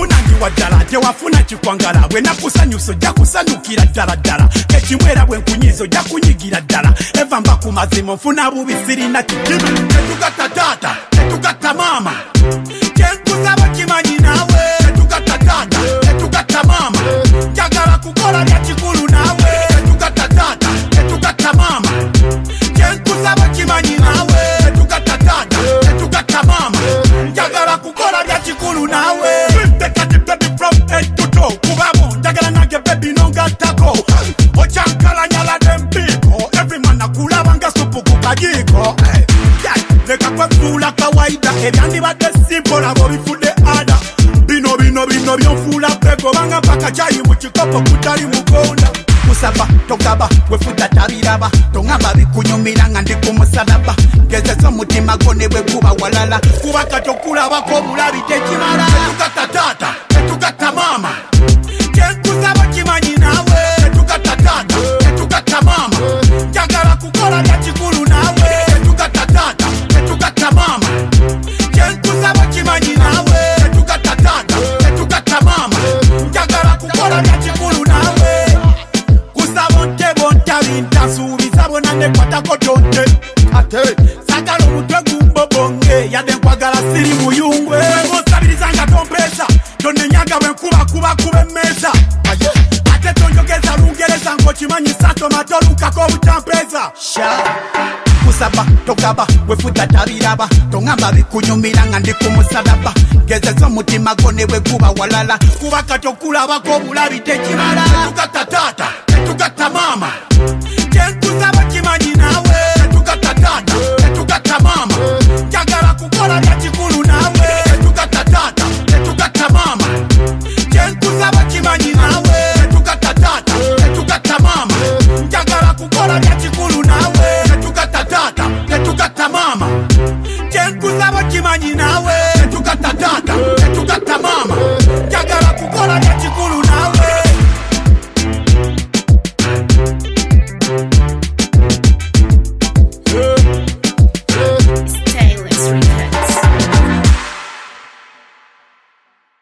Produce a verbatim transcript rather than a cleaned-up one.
funangi wadala tewafuna chikwangala bwe nakusanyuso jakusanyukira ddala ddala ekimwera bwe nkunyizo jakunyigira ddala eva mba ku mazima nfuna bubi sirina kigimu tetugatta taata tetugatta maama kyenkusaba kimanyi naawe tetugatta taata tetugatta maama njagala kukola bya kikulu naawe tetugatta taata tetugatta maama kyenkusaba kimanyi naawe tetugatta taata tetugatta maama njagala kukola bya kikulu naawe tekati baby from head to toe kubamo njagala nage baby nongattako ocyankalanyala them people every man akulaba nga supu ku kajiko leka kwefuula kawaida ebyandibadde simple abo bifudde ada bino bino bino byonfuula pego banga mpaka kyayi mu kikopo kutali mugonda kusaba togaba wefuta tabiraba tongamba bikunyumira nga ndi ku musalaba ngezesa omutima gwo ne bwe guba walala kuba katokulabako bulabi tekimala tetugatta taata tetugatta maama kyenkusaba kimanyi naawe tetugatta taata tetugatta maama njagala kukola bya kikulu naawe tetugatta taata tetugatta maama kyenkusaba kimanyi naawe tetugatta taata tetugatta maama njagala kukola bya kikulu naawe kusaba ntebo ntabi ntasuubiza bona nekwatako tonte ate sagala omutwe gumbobonge yadde nkwagala siri muyungwe ng'osabirizanga tompeesa tonenyaga bwe nkuba kuba kuba emmeeza ate tonjogeza lungereza ng'okimanyi sasoma tolukako obutampeeza kusaba togaba wefuta tabiraba tongamba bikunyumira nga ndi ku musalaba ngezesa omutima gwo ne bwe guba walala kuba katokulabako obulabi tekimala tetugatta taata tetugatta maama kyenkusaba kimanyi naawe tetugatta taata tetugatta maama njagala kukola bya kikulu naawe tetugatta taata tetugatta maama kyenkusaba kimanyi naawe tetugatta taata tetugatta maama njagala kukola bya kikulu naawe tetugatta taata tetugatta maama kyenkusaba kimanyi naawe tetugatta taata tetugatta maama njagala kukola bya kikulu